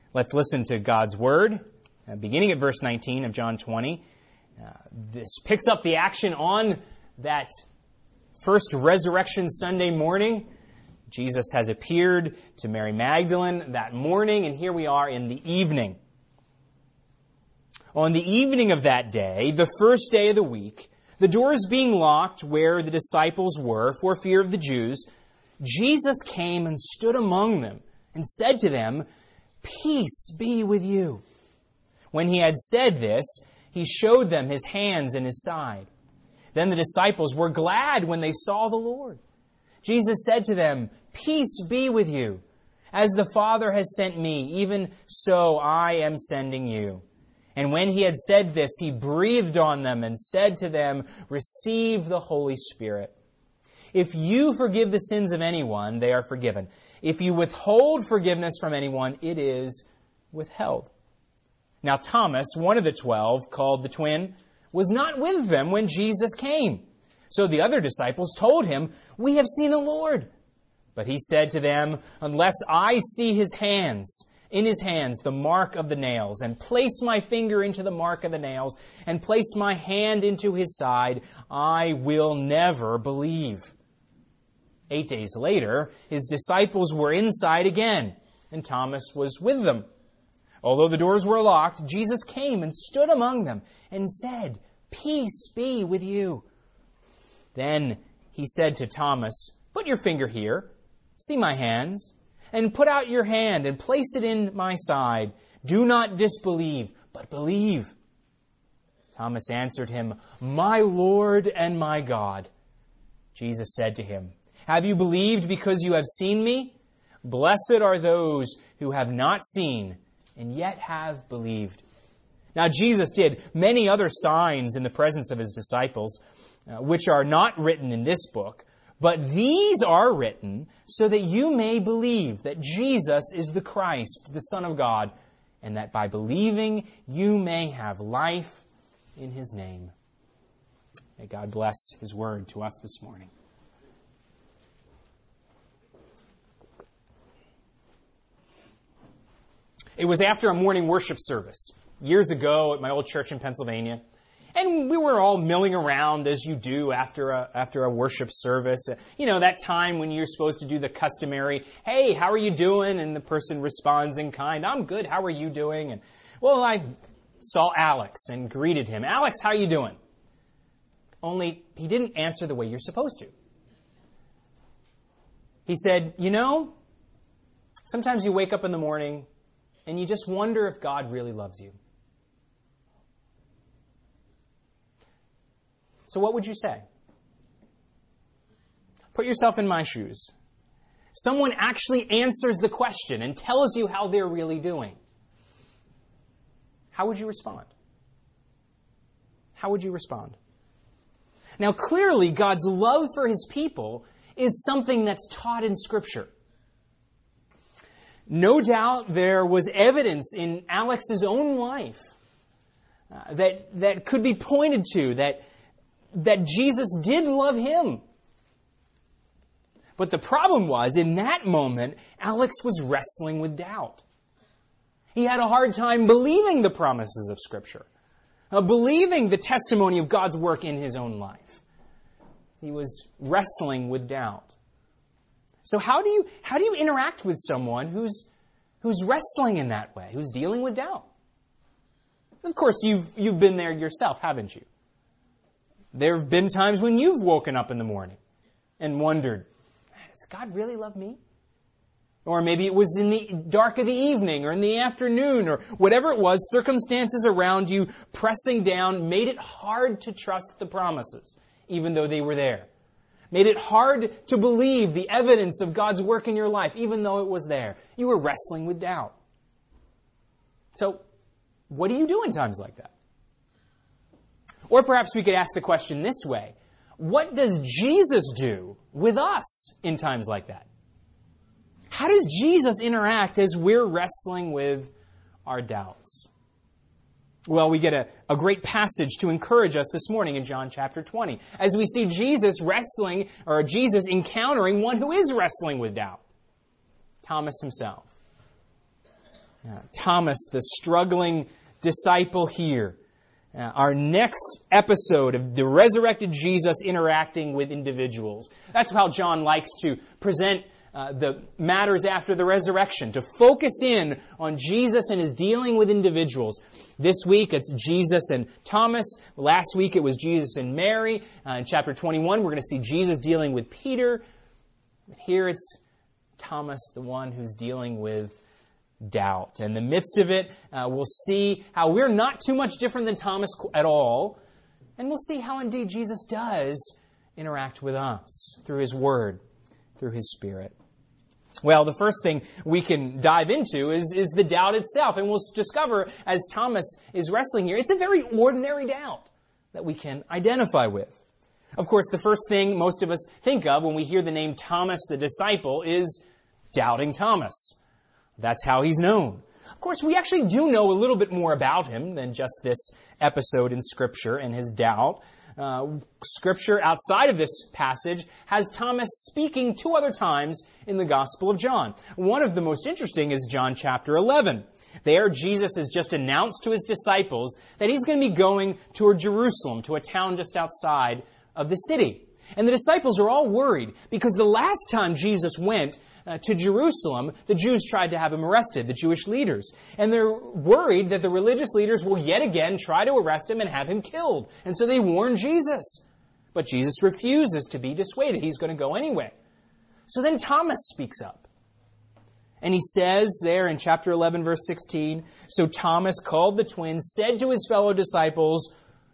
Let's listen to God's Word, beginning at verse 19 of John 20. This picks up the action on that first Resurrection Sunday morning. Jesus has appeared to Mary Magdalene that morning, and here we are in the evening. On the evening of that day, the first day of the week, the doors being locked where the disciples were for fear of the Jews, Jesus came and stood among them and said to them, "Peace be with you." When he had said this, he showed them his hands and his side. Then the disciples were glad when they saw the Lord. Jesus said to them, "Peace be with you. As the Father has sent me, even so I am sending you." And when he had said this, he breathed on them and said to them, "Receive the Holy Spirit. If you forgive the sins of anyone, they are forgiven. If you withhold forgiveness from anyone, it is withheld." Now Thomas, one of the 12, called the twin, was not with them when Jesus came. So the other disciples told him, "We have seen the Lord." But he said to them, "Unless I see in his hands the mark of the nails, and place my finger into the mark of the nails, and place my hand into his side, I will never believe." 8 days later, his disciples were inside again, and Thomas was with them. Although the doors were locked, Jesus came and stood among them and said, "Peace be with you." Then he said to Thomas, "Put your finger here, see my hands, and put out your hand and place it in my side. Do not disbelieve, but believe." Thomas answered him, "My Lord and my God." Jesus said to him, "Have you believed because you have seen me? Blessed are those who have not seen and yet have believed." Now Jesus did many other signs in the presence of his disciples, which are not written in this book, but these are written so that you may believe that Jesus is the Christ, the Son of God, and that by believing you may have life in his name. May God bless his word to us this morning. It was after a morning worship service years ago at my old church in Pennsylvania. And we were all milling around as you do after a worship service. You know, that time when you're supposed to do the customary, "Hey, how are you doing?" And the person responds in kind, "I'm good, how are you doing?" And, well, I saw Alex and greeted him. "Alex, how are you doing?" Only he didn't answer the way you're supposed to. He said, "You know, sometimes you wake up in the morning and you just wonder if God really loves you." So what would you say? Put yourself in my shoes. Someone actually answers the question and tells you how they're really doing. How would you respond? How would you respond? Now, clearly, God's love for his people is something that's taught in Scripture. No doubt there was evidence in Alex's own life that could be pointed to, that Jesus did love him. But the problem was, in that moment, Alex was wrestling with doubt. He had a hard time believing the promises of Scripture, believing the testimony of God's work in his own life. He was wrestling with doubt. So how do you interact with someone who's wrestling in that way, who's dealing with doubt? Of course, you've been there yourself, haven't you? There have been times when you've woken up in the morning and wondered, "Does God really love me?" Or maybe it was in the dark of the evening or in the afternoon or whatever it was, circumstances around you pressing down made it hard to trust the promises, even though they were there. Made it hard to believe the evidence of God's work in your life, even though it was there. You were wrestling with doubt. So, what do you do in times like that? Or perhaps we could ask the question this way: what does Jesus do with us in times like that? How does Jesus interact as we're wrestling with our doubts? Well, we get a great passage to encourage us this morning in John chapter 20, as we see Jesus encountering one who is wrestling with doubt, Thomas himself. Thomas, the struggling disciple here. Our next episode of the resurrected Jesus interacting with individuals. That's how John likes to present the matters after the resurrection, to focus in on Jesus and his dealing with individuals. This week it's Jesus and Thomas. Last week it was Jesus and Mary. In chapter 21 we're going to see Jesus dealing with Peter. But here it's Thomas, the one who's dealing with doubt. In the midst of it, we'll see how we're not too much different than Thomas at all. And we'll see how indeed Jesus does interact with us through his word, through his Spirit. Well, the first thing we can dive into is the doubt itself. And we'll discover, as Thomas is wrestling here, it's a very ordinary doubt that we can identify with. Of course, the first thing most of us think of when we hear the name Thomas the disciple is Doubting Thomas. That's how he's known. Of course, we actually do know a little bit more about him than just this episode in Scripture and his doubt. Scripture outside of this passage has Thomas speaking two other times in the Gospel of John. One of the most interesting is John chapter 11. There, Jesus has just announced to his disciples that he's going to be going toward Jerusalem, to a town just outside of the city. And the disciples are all worried because the last time Jesus went to Jerusalem, the Jews tried to have him arrested, the Jewish leaders. And they're worried that the religious leaders will yet again try to arrest him and have him killed. And so they warn Jesus. But Jesus refuses to be dissuaded. He's going to go anyway. So then Thomas speaks up. And he says there in chapter 11, verse 16, "So Thomas, called the twin, said to his fellow disciples,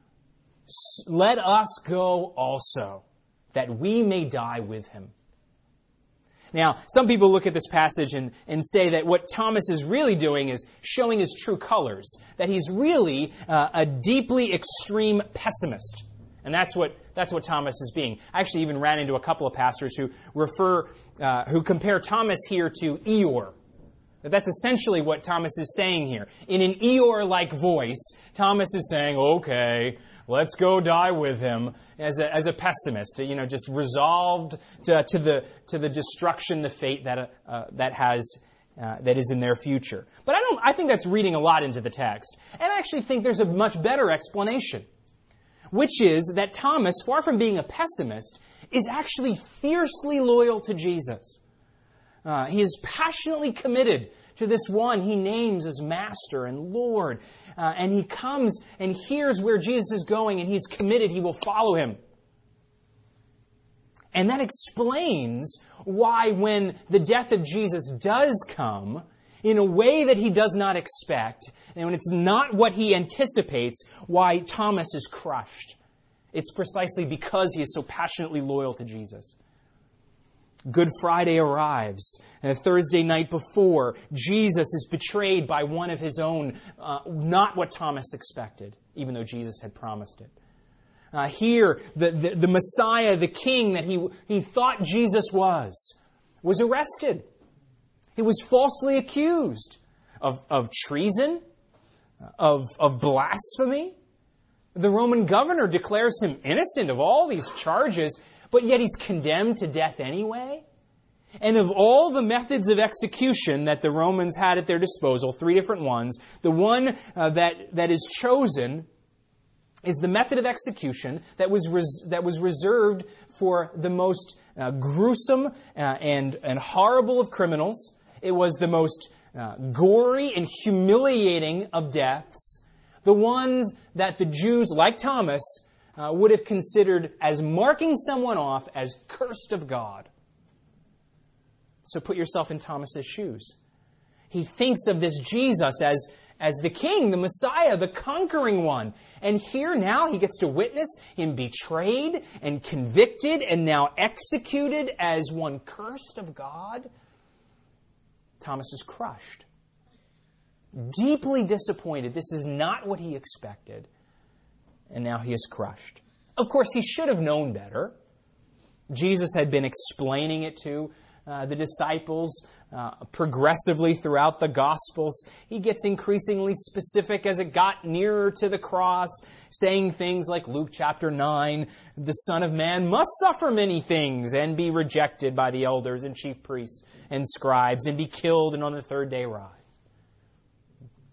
'Let us go also, that we may die with him.'" Now, some people look at this passage and say that what Thomas is really doing is showing his true colors, that he's really a deeply extreme pessimist. And that's what Thomas is being. I actually even ran into a couple of pastors who compare Thomas here to Eeyore. That's essentially what Thomas is saying here. In an Eeyore-like voice, Thomas is saying, "Okay, let's go die with him," as a pessimist, just resolved to the destruction, the fate that is in their future. But I think that's reading a lot into the text, and I actually think there's a much better explanation, which is that Thomas, far from being a pessimist, is actually fiercely loyal to Jesus. He is passionately committed to this one he names as Master and Lord. And he comes and hears where Jesus is going, and he's committed. He will follow him. And that explains why when the death of Jesus does come, in a way that he does not expect, and when it's not what he anticipates, why Thomas is crushed. It's precisely because he is so passionately loyal to Jesus. Good Friday arrives, and the Thursday night before, Jesus is betrayed by one of his own, not what Thomas expected, even though Jesus had promised it. Here, the Messiah, the King that he thought Jesus was arrested. He was falsely accused of treason, of blasphemy. The Roman governor declares him innocent of all these charges, but yet he's condemned to death anyway. And of all the methods of execution that the Romans had at their disposal, 3 different ones, the one that is chosen is the method of execution that was reserved for the most gruesome and horrible of criminals. It was the most gory and humiliating of deaths. The ones that the Jews, like Thomas, would have considered as marking someone off as cursed of God. So put yourself in Thomas's shoes. He thinks of this Jesus as the King, the Messiah, the conquering one. And here now he gets to witness him betrayed and convicted and now executed as one cursed of God. Thomas is crushed. Deeply disappointed. This is not what he expected. And now he is crushed. Of course, he should have known better. Jesus had been explaining it to the disciples progressively throughout the Gospels. He gets increasingly specific as it got nearer to the cross, saying things like Luke chapter 9, the Son of Man must suffer many things and be rejected by the elders and chief priests and scribes and be killed and on the third day rise.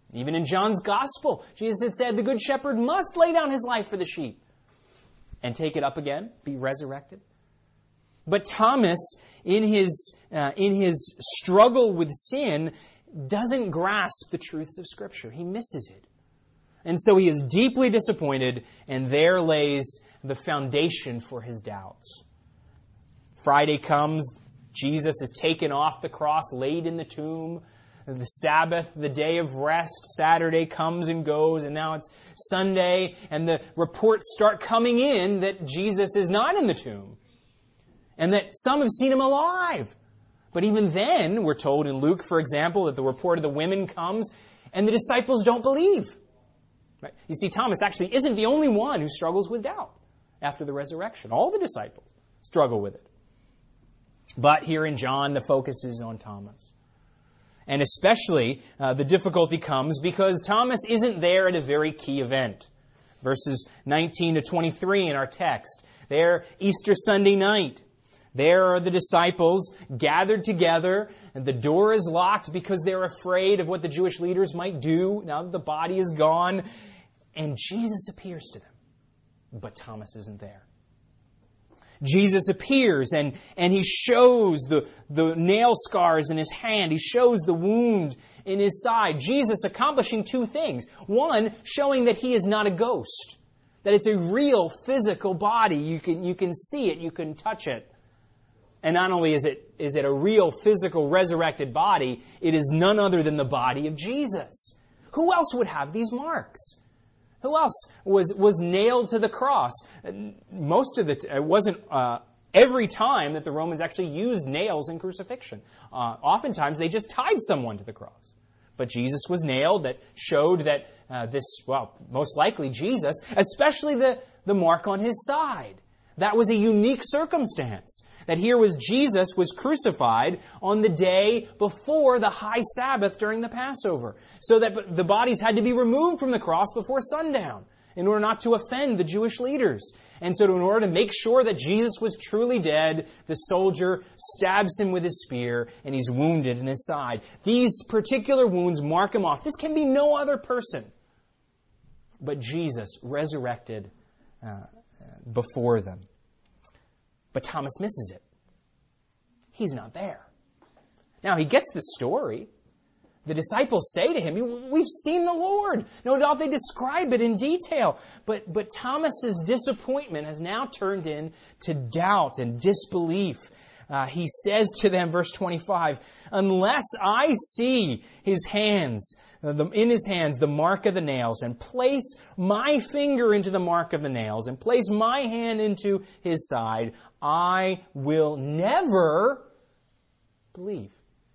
Even in John's Gospel, Jesus had said the Good Shepherd must lay down his life for the sheep and take it up again, be resurrected. But Thomas, in his struggle with sin, doesn't grasp the truths of Scripture. He misses it. And so he is deeply disappointed, and there lays the foundation for his doubts. Friday comes, Jesus is taken off the cross, laid in the tomb. The Sabbath, the day of rest, Saturday comes and goes, and now it's Sunday, and the reports start coming in that Jesus is not in the tomb, and that some have seen him alive. But even then, we're told in Luke, for example, that the report of the women comes, and the disciples don't believe. Right? You see, Thomas actually isn't the only one who struggles with doubt after the resurrection. All the disciples struggle with it. But here in John, the focus is on Thomas. And especially, the difficulty comes because Thomas isn't there at a very key event. Verses 19 to 23 in our text. There, Easter Sunday night. There are the disciples gathered together, and the door is locked because they're afraid of what the Jewish leaders might do now that the body is gone. And Jesus appears to them. But Thomas isn't there. Jesus appears and he shows the nail scars in his hand. He shows the wound in his side. Jesus accomplishing two things. One, showing that he is not a ghost. That it's a real physical body. You can see it. You can touch it. And not only is it a real physical resurrected body, it is none other than the body of Jesus. Who else would have these marks? Who else was nailed to the cross? Most of it wasn't every time that the Romans actually used nails in crucifixion. Oftentimes they just tied someone to the cross. But Jesus was nailed. That showed that most likely Jesus, especially the mark on his side. That was a unique circumstance. That here was Jesus was crucified on the day before the high Sabbath during the Passover. So that the bodies had to be removed from the cross before sundown in order not to offend the Jewish leaders. And so in order to make sure that Jesus was truly dead, the soldier stabs him with his spear and he's wounded in his side. These particular wounds mark him off. This can be no other person but Jesus resurrected before them. But Thomas misses it. He's not there. Now, he gets the story. The disciples say to him, "We've seen the Lord." No doubt they describe it in detail. But Thomas's disappointment has now turned into doubt and disbelief. He says to them, verse 25, "Unless I see his hands, in his hands the mark of the nails, and place my finger into the mark of the nails, and place my hand into his side, I will never believe."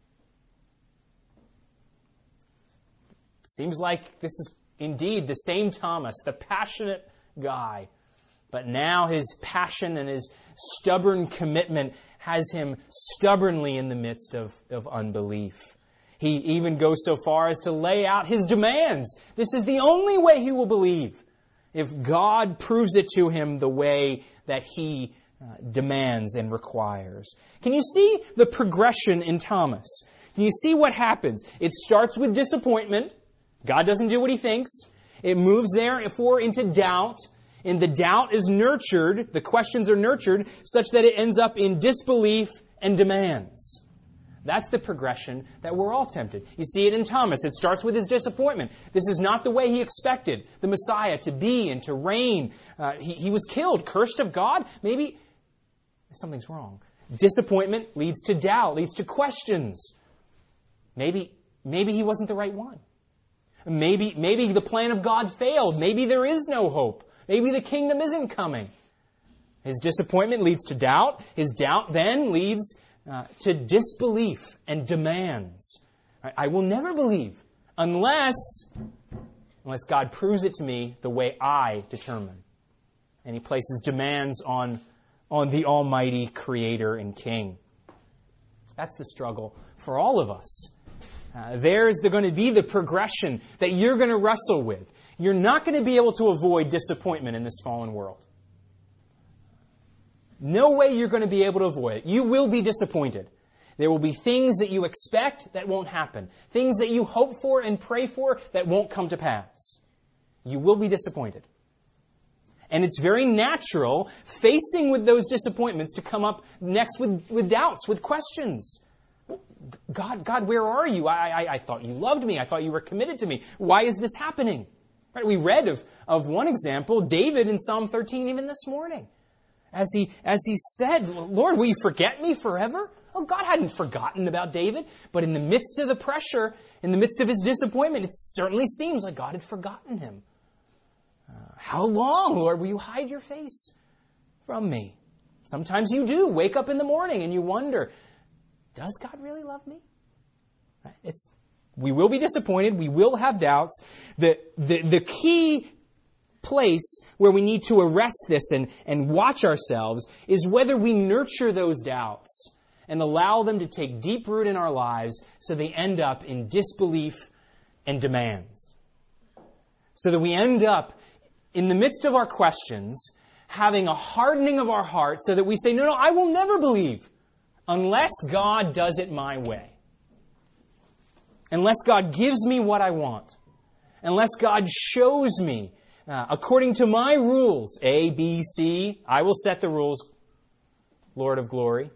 Seems like this is indeed the same Thomas, the passionate guy. But now his passion and his stubborn commitment has him stubbornly in the midst of unbelief. He even goes so far as to lay out his demands. This is the only way he will believe, if God proves it to him the way that he demands and requires. Can you see the progression in Thomas? Can you see what happens? It starts with disappointment. God doesn't do what he thinks. It moves therefore into doubt. And the doubt is nurtured, the questions are nurtured, such that it ends up in disbelief and demands. That's the progression that we're all tempted. You see it in Thomas. It starts with his disappointment. This is not the way he expected the Messiah to be and to reign. He was killed, cursed of God. Maybe something's wrong. Disappointment leads to doubt, leads to questions. Maybe he wasn't the right one. Maybe the plan of God failed. Maybe there is no hope. Maybe the kingdom isn't coming. His disappointment leads to doubt. His doubt then leads to disbelief and demands. I will never believe unless God proves it to me the way I determine. And he places demands on the Almighty Creator and King. That's the struggle for all of us. There's going to be the progression that you're going to wrestle with. You're not going to be able to avoid disappointment in this fallen world. No way you're going to be able to avoid it. You will be disappointed. There will be things that you expect that won't happen. Things that you hope for and pray for that won't come to pass. You will be disappointed. And it's very natural, facing with those disappointments, to come up next with doubts, with questions. God, where are you? I thought you loved me. I thought you were committed to me. Why is this happening? Right? We read of one example, David in Psalm 13, even this morning. As he said, Lord, will you forget me forever? Oh, God hadn't forgotten about David, but in the midst of the pressure, in the midst of his disappointment, it certainly seems like God had forgotten him. How long, Lord, will you hide your face from me? Sometimes you do wake up in the morning and you wonder, does God really love me? We will be disappointed. We will have doubts. The key place where we need to arrest this and watch ourselves is whether we nurture those doubts and allow them to take deep root in our lives so they end up in disbelief and demands. So that we end up, in the midst of our questions, having a hardening of our heart so that we say, no, I will never believe unless God does it my way. Unless God gives me what I want. Unless God shows me, according to my rules, A, B, C, I will set the rules, Lord of glory.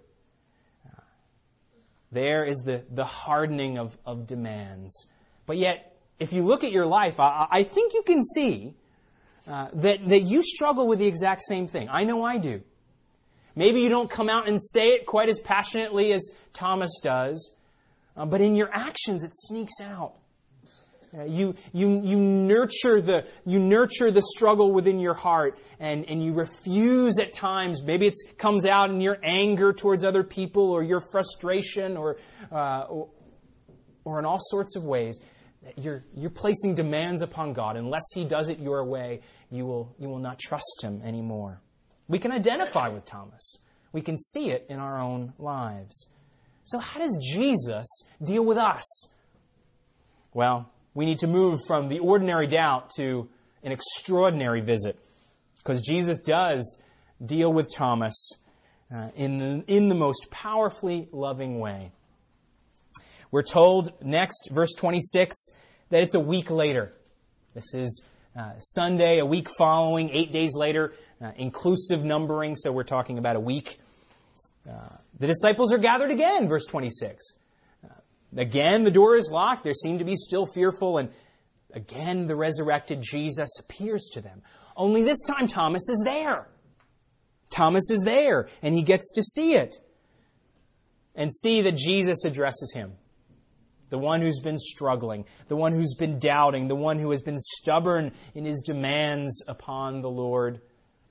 There is the hardening of demands. But yet, if you look at your life, I think you can see that you struggle with the exact same thing. I know I do. Maybe you don't come out and say it quite as passionately as Thomas does, but in your actions it sneaks out. You nurture the struggle within your heart, and you refuse at times. Maybe it comes out in your anger towards other people, or your frustration, or in all sorts of ways. You're placing demands upon God. Unless He does it your way, you will not trust Him anymore. We can identify with Thomas. We can see it in our own lives. So how does Jesus deal with us? Well, we need to move from the ordinary doubt to an extraordinary visit, because Jesus does deal with Thomas in the most powerfully loving way. We're told next, verse 26, that it's a week later. This is Sunday, a week following, 8 days later, inclusive numbering, so we're talking about a week. The disciples are gathered again, verse 26. Again, the door is locked. They seem to be still fearful. And again, the resurrected Jesus appears to them. Only this time, Thomas is there. Thomas is there, and he gets to see it. And see that Jesus addresses him. The one who's been struggling, the one who's been doubting, the one who has been stubborn in his demands upon the Lord.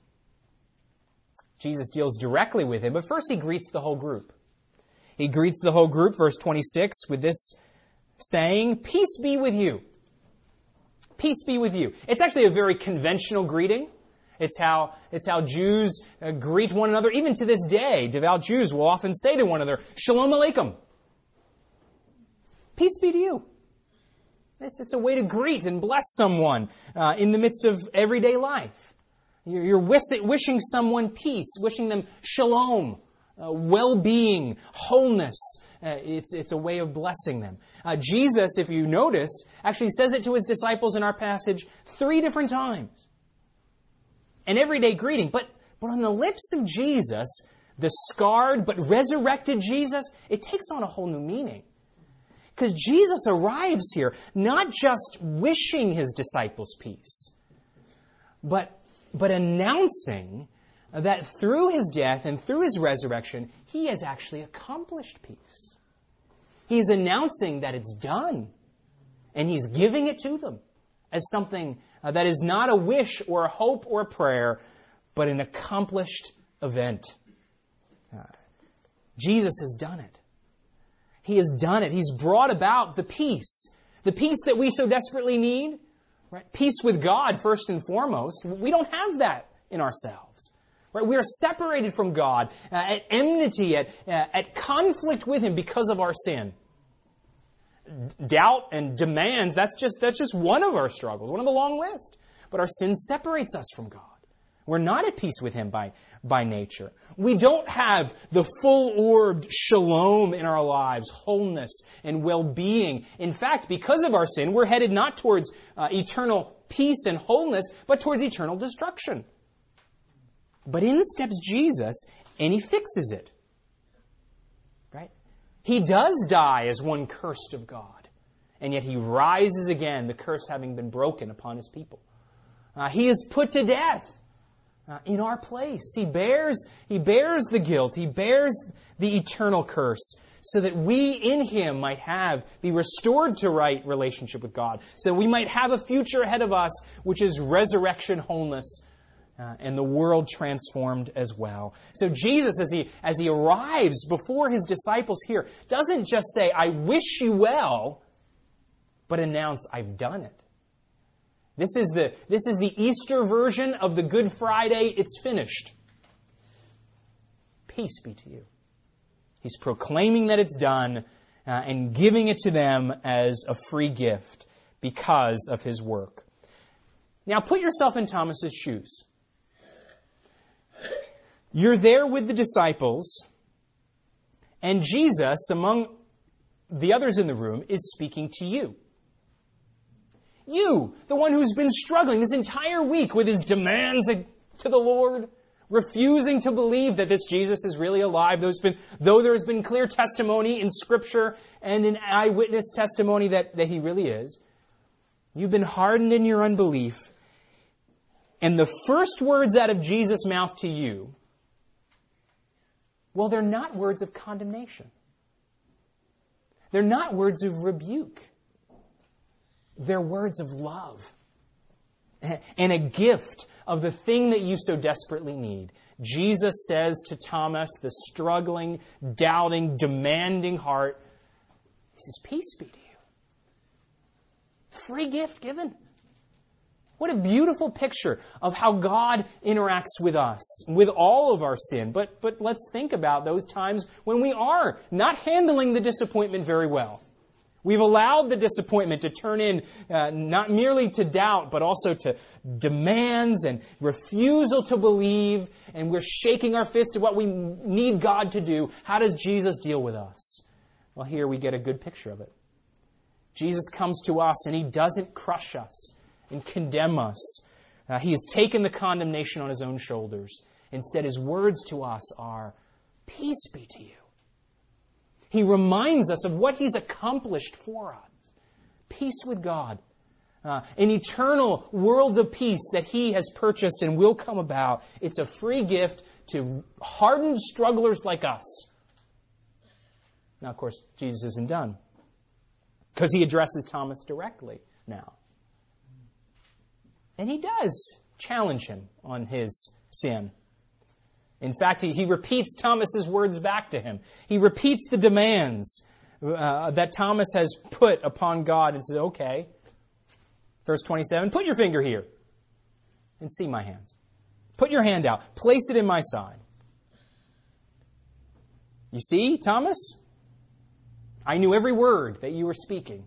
Jesus deals directly with him, but first he greets the whole group. He greets the whole group, verse 26, with this saying, "Peace be with you." Peace be with you. It's actually a very conventional greeting. It's how Jews greet one another. Even to this day, devout Jews will often say to one another, "Shalom Aleichem." Peace be to you. It's a way to greet and bless someone in the midst of everyday life. You're wishing someone peace, wishing them shalom, well-being, wholeness. It's a way of blessing them. Jesus, if you noticed, actually says it to his disciples in our passage 3 different times. An everyday greeting. But on the lips of Jesus, the scarred but resurrected Jesus, it takes on a whole new meaning. Because Jesus arrives here not just wishing his disciples peace, but announcing that through his death and through his resurrection, he has actually accomplished peace. He's announcing that it's done, and he's giving it to them as something that is not a wish or a hope or a prayer, but an accomplished event. Jesus has done it. He has done it. He's brought about the peace that we so desperately need. Right? Peace with God, first and foremost. We don't have that in ourselves. Right? We are separated from God, at enmity, at conflict with Him because of our sin. Doubt and demands, that's just one of our struggles, one of the long list. But our sin separates us from God. We're not at peace with Him by nature. We don't have the full-orbed shalom in our lives, wholeness and well-being. In fact, because of our sin, we're headed not towards eternal peace and wholeness, but towards eternal destruction. But in steps Jesus, and He fixes it. Right? He does die as one cursed of God, and yet He rises again, the curse having been broken upon His people. He is put to death in our place. He bears the guilt. He bears the eternal curse so that we in Him might be restored to right relationship with God, so that we might have a future ahead of us, which is resurrection wholeness, and the world transformed as well. So Jesus, as he arrives before His disciples here, doesn't just say, I wish you well, but announce, I've done it. This is the Easter version of the Good Friday, it's finished. Peace be to you. He's proclaiming that it's done and giving it to them as a free gift because of His work. Now put yourself in Thomas's shoes. You're there with the disciples, and Jesus, among the others in the room, is speaking to you. You, the one who's been struggling this entire week with his demands to the Lord, refusing to believe that this Jesus is really alive, though there has been clear testimony in Scripture and in eyewitness testimony that He really is. You've been hardened in your unbelief, and the first words out of Jesus' mouth to you, well, they're not words of condemnation. They're not words of rebuke. They're words of love and a gift of the thing that you so desperately need. Jesus says to Thomas, the struggling, doubting, demanding heart, He says, peace be to you. Free gift given. What a beautiful picture of how God interacts with us, with all of our sin. But let's think about those times when we are not handling the disappointment very well. We've allowed the disappointment to turn in not merely to doubt, but also to demands and refusal to believe, and we're shaking our fist at what we need God to do. How does Jesus deal with us? Well, here we get a good picture of it. Jesus comes to us, and He doesn't crush us and condemn us. He has taken the condemnation on His own shoulders. Instead, His words to us are, peace be to you. He reminds us of what He's accomplished for us. Peace with God. An eternal world of peace that He has purchased and will come about. It's a free gift to hardened strugglers like us. Now, of course, Jesus isn't done, because He addresses Thomas directly now. And He does challenge him on his sin. In fact, he repeats Thomas's words back to him. He repeats the demands that Thomas has put upon God and says, okay, verse 27, put your finger here and see my hands. Put your hand out. Place it in my side. You see, Thomas? I knew every word that you were speaking.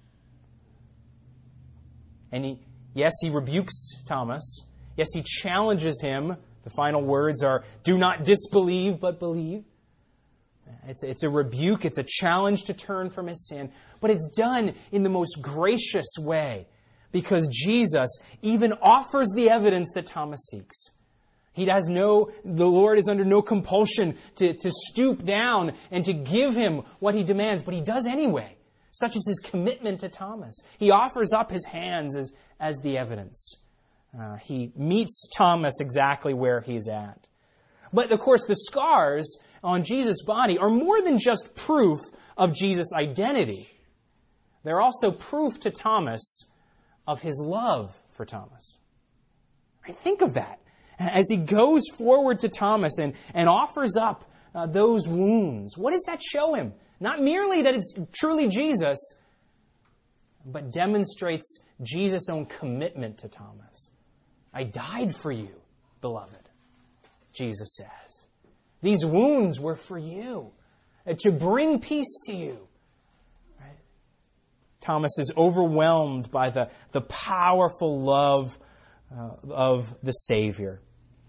And he rebukes Thomas. Yes, he challenges him. The final words are, do not disbelieve, but believe. It's a rebuke. It's a challenge to turn from his sin. But it's done in the most gracious way, because Jesus even offers the evidence that Thomas seeks. The Lord is under no compulsion to stoop down and to give him what He demands, but He does anyway. Such is His commitment to Thomas. He offers up His hands as the evidence. He meets Thomas exactly where he's at. But, of course, the scars on Jesus' body are more than just proof of Jesus' identity. They're also proof to Thomas of His love for Thomas. Think of that. As He goes forward to Thomas and offers up those wounds, what does that show him? Not merely that it's truly Jesus, but demonstrates Jesus' own commitment to Thomas. I died for you, beloved, Jesus says. These wounds were for you, to bring peace to you. Right? Thomas is overwhelmed by the powerful love of the Savior.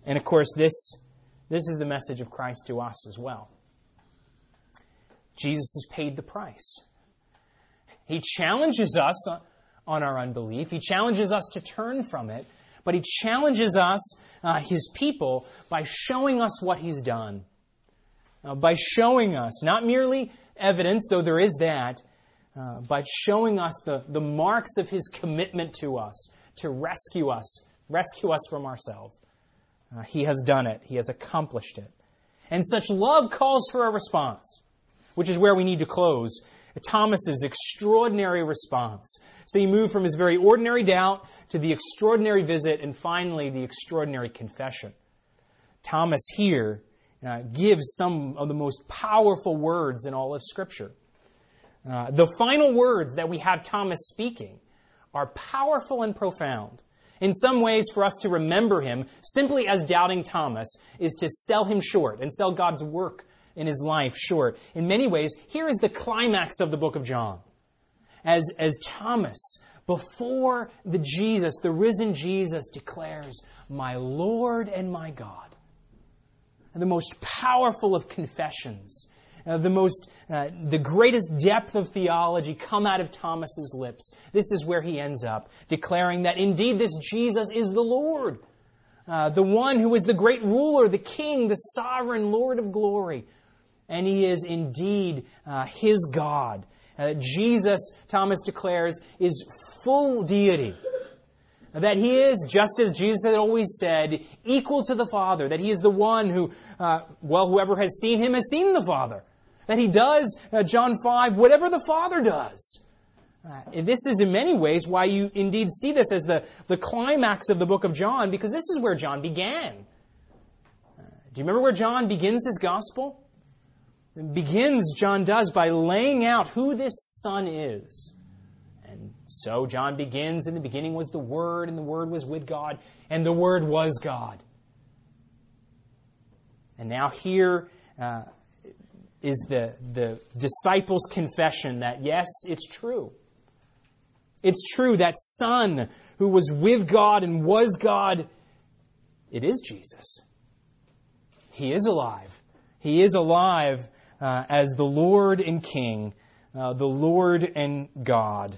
And of course, this is the message of Christ to us as well. Jesus has paid the price. He challenges us on our unbelief. He challenges us to turn from it. But He challenges us, His people, by showing us what He's done. By showing us, not merely evidence, though there is that, by showing us the marks of His commitment to us, to rescue us from ourselves. He has done it. He has accomplished it. And such love calls for a response, which is where we need to close. Thomas's extraordinary response. So he moved from his very ordinary doubt to the extraordinary visit and finally the extraordinary confession. Thomas here gives some of the most powerful words in all of Scripture. The final words that we have Thomas speaking are powerful and profound. In some ways, for us to remember him simply as doubting Thomas is to sell him short and sell God's work in his life short. In many ways, here is the climax of the book of John. As Thomas, before the risen Jesus, declares, "My Lord and my God." And the most powerful of confessions, the greatest depth of theology come out of Thomas's lips. This is where he ends up, declaring that indeed this Jesus is the Lord, the one who is the great ruler, the King, the sovereign Lord of glory. And He is indeed His God. Jesus, Thomas declares, is full deity. That He is, just as Jesus had always said, equal to the Father. That He is the one who, whoever has seen Him has seen the Father. That He does, John 5, whatever the Father does. This is in many ways why you indeed see this as the climax of the book of John, because this is where John began. Do you remember where John begins his gospel? John does, by laying out who this Son is. And so John begins, in the beginning was the Word, and the Word was with God, and the Word was God. And now here is the disciples' confession that, yes, it's true. It's true, that Son who was with God and was God, it is Jesus. He is alive. He is alive as the Lord and King, the Lord and God.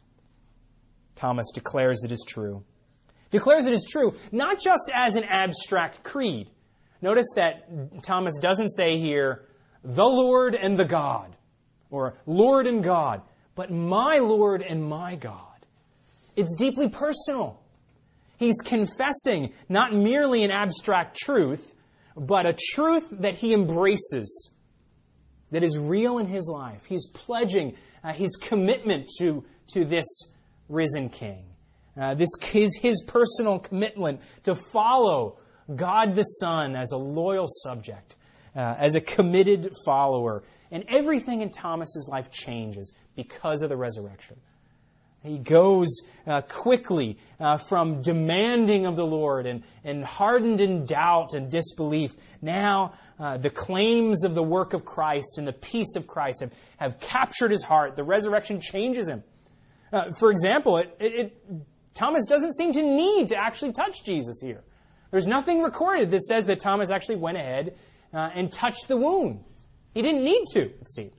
Thomas declares it is true. Declares it is true, not just as an abstract creed. Notice that Thomas doesn't say here, the Lord and the God, or Lord and God, but my Lord and my God. It's deeply personal. He's confessing not merely an abstract truth, but a truth that he embraces, that is real in his life. He's pledging his commitment to this risen King. This is his personal commitment to follow God the Son as a loyal subject, as a committed follower. And everything in Thomas's life changes because of the resurrection. He goes quickly from demanding of the Lord and hardened in doubt and disbelief. Now the claims of the work of Christ and the peace of Christ have captured his heart. The resurrection changes him. For example, Thomas doesn't seem to need to actually touch Jesus here. There's nothing recorded that says that Thomas actually went ahead and touched the wound. He didn't need to, it seems.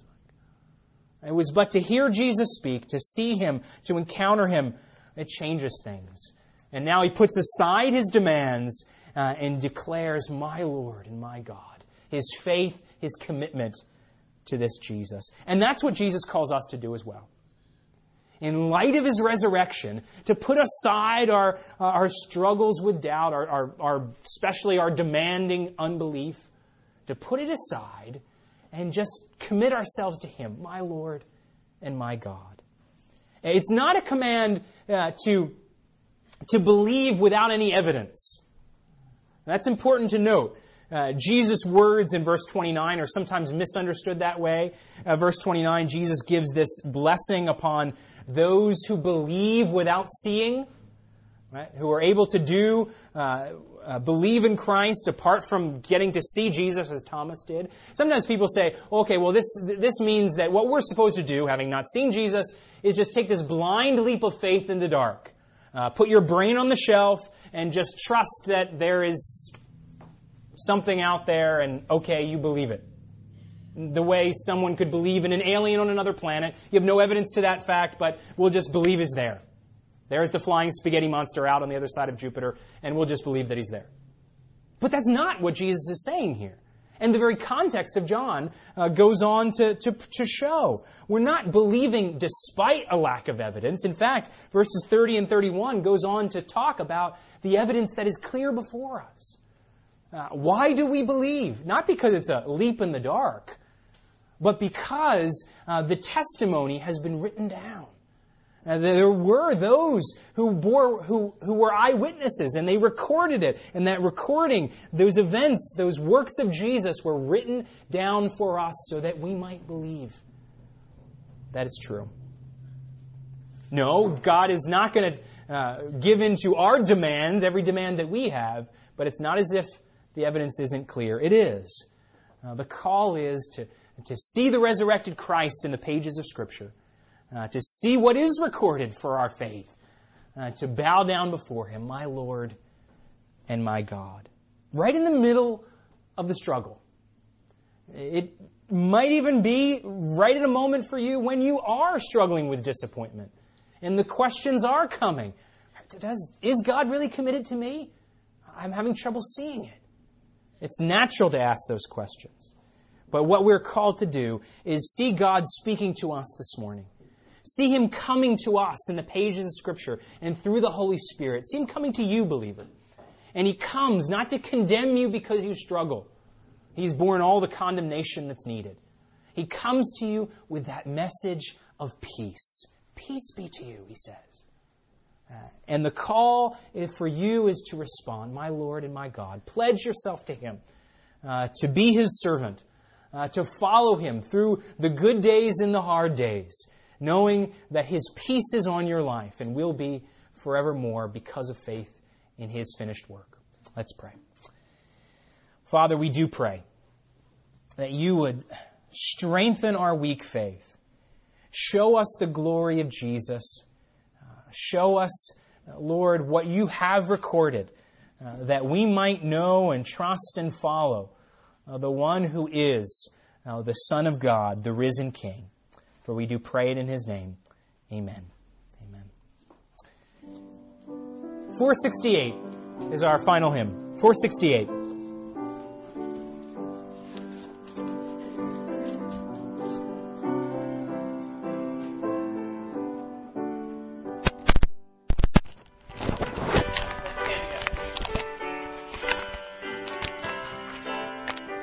It was but to hear Jesus speak, to see Him, to encounter Him, it changes things. And now he puts aside his demands and declares, my Lord and my God. His faith, his commitment to this Jesus. And that's what Jesus calls us to do as well. In light of His resurrection, to put aside our struggles with doubt, especially our demanding unbelief, to put it aside and just commit ourselves to Him, my Lord and my God. It's not a command to believe without any evidence. That's important to note. Jesus' words in verse 29 are sometimes misunderstood that way. Verse 29, Jesus gives this blessing upon those who believe without seeing, right? Who are able to believe in Christ apart from getting to see Jesus as Thomas did. Sometimes people say, okay, well this means that what we're supposed to do, having not seen Jesus, is just take this blind leap of faith in the dark. Put your brain on the shelf and just trust that there is something out there and, okay, you believe it. The way someone could believe in an alien on another planet. You have no evidence to that fact, but we'll just believe he's there. There's the flying spaghetti monster out on the other side of Jupiter, and we'll just believe that he's there. But that's not what Jesus is saying here. And the very context of John goes on to show. We're not believing despite a lack of evidence. In fact, verses 30 and 31 goes on to talk about the evidence that is clear before us. Why do we believe? Not because it's a leap in the dark, but because the testimony has been written down. There were those who were eyewitnesses, and they recorded it. And that recording, those events, those works of Jesus were written down for us so that we might believe that it's true. No, God is not going to give in to our demands, every demand that we have, but it's not as if the evidence isn't clear. It is. The call is to see the resurrected Christ in the pages of Scripture, to see what is recorded for our faith, to bow down before Him, my Lord and my God. Right in the middle of the struggle. It might even be right at a moment for you when you are struggling with disappointment. And the questions are coming. Is God really committed to me? I'm having trouble seeing it. It's natural to ask those questions. But what we're called to do is see God speaking to us this morning. See Him coming to us in the pages of Scripture and through the Holy Spirit. See Him coming to you, believer. And He comes not to condemn you because you struggle. He's borne all the condemnation that's needed. He comes to you with that message of peace. Peace be to you, He says. And the call for you is to respond, my Lord and my God. Pledge yourself to Him, to be His servant, to follow Him through the good days and the hard days, knowing that His peace is on your life and will be forevermore because of faith in His finished work. Let's pray. Father, we do pray that You would strengthen our weak faith. Show us the glory of Jesus. Show us, Lord, what You have recorded, that we might know and trust and follow the one who is the Son of God, the risen King. For we do pray it in His name. Amen. Amen. 468 is our final hymn. 468.